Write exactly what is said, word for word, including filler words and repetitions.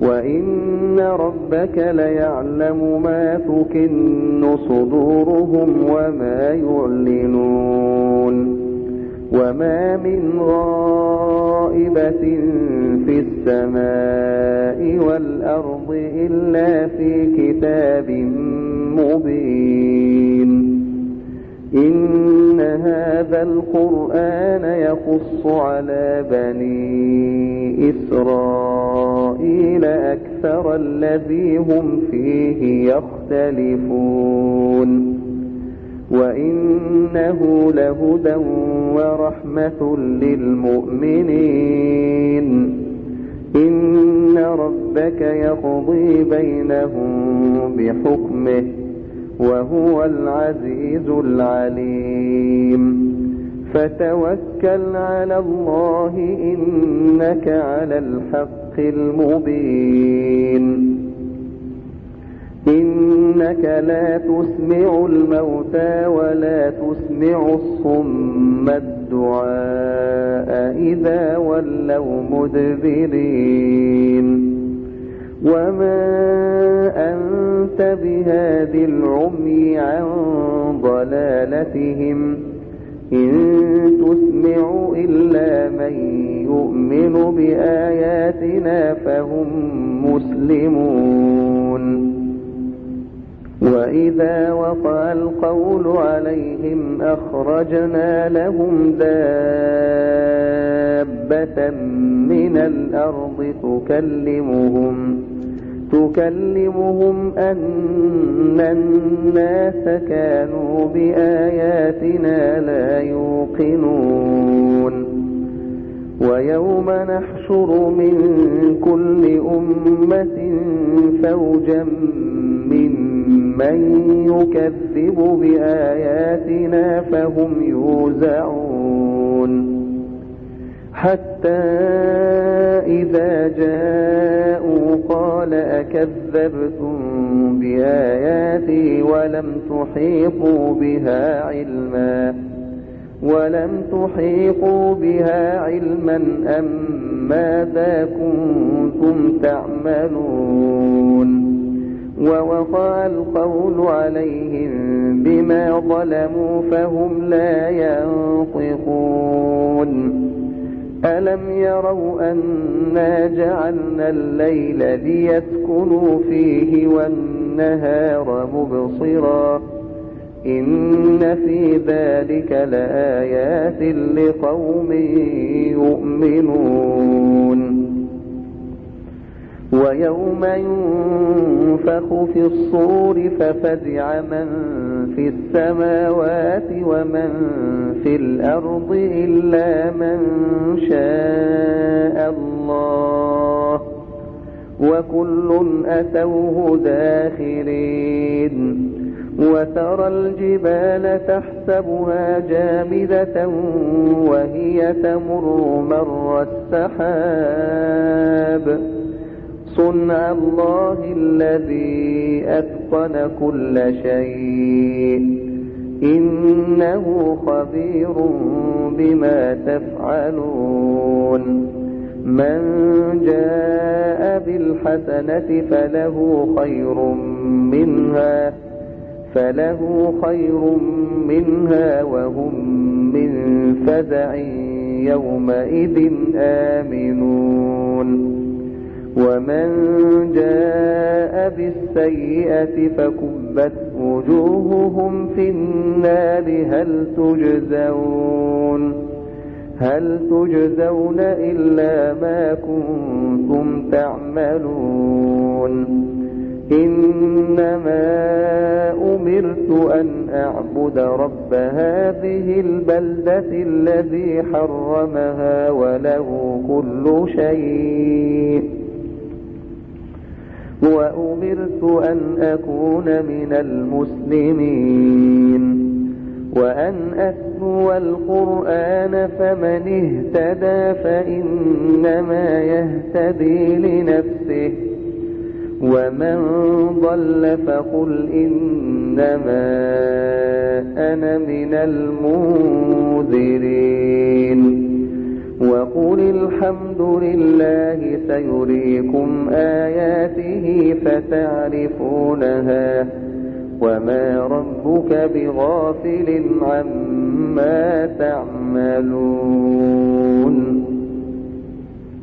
وإن ربك ليعلم ما تكن صدورهم وما يعلنون وما من غائبة في السماء والأرض إلا في كتاب مبين إن هذا القرآن يقص على بني إسرائيل أكثر الذي هم فيه يختلفون وإنه لهدى ورحمة للمؤمنين إن ربك يقضي بينهم بحكمه وهو العزيز العليم فتوكل على الله إنك على الحق المبين إنك لا تسمع الموتى ولا تسمع الصم الدعاء إذا ولوا مدبرين وما أنت بهاد العمي عن ضلالتهم إن تسمع إلا من يؤمن بآياتنا فهم مسلمون وإذا وقع القول عليهم أخرجنا لهم دابة من الأرض تكلمهم تكلمهم أن الناس كانوا بآياتنا لا يوقنون ويوم نحشر من كل أمة فوجا ممن يكذب بآياتنا فهم يوزعون حتى إذا جاءوا قال أكذبتم بآياتي ولم تحيطوا بها علما ولم تحيطوا بها علما أم ماذا كنتم تعملون ووقع القول عليهم بما ظلموا فهم لا ينطقون ألم يروا أنا جعلنا الليل ليسكنوا فيه والنهار مبصرا إن في ذلك لآيات لقوم يؤمنون ويوم ينفخ في الصور ففزع من في السماوات ومن في الأرض إلا من شاء الله وكل أتوه داخرين وترى الجبال تحسبها جامدة وهي تمر مر السحاب صنع الله الذي أتقن كل شيء إنه خبير بما تفعلون من جاء بالحسنة فله خير منها فله خير منها وهم من فزع يومئذ آمنون ومن جاء بالسيئة فكبت وجوههم في النار هل تجزون هل تجزون إلا ما كنتم تعملون إنما أمرت أن أعبد رب هذه البلدة الذي حرمها وله كل شيء وأمرت أن أكون من المسلمين وأن أتلو القرآن فمن اهتدى فإنما يهتدي لنفسه ومن ضل فقل إنما أنا من المنذرين وقل الحمد لله سيريكم آياته فتعرفونها وما ربك بغافل عما تعملون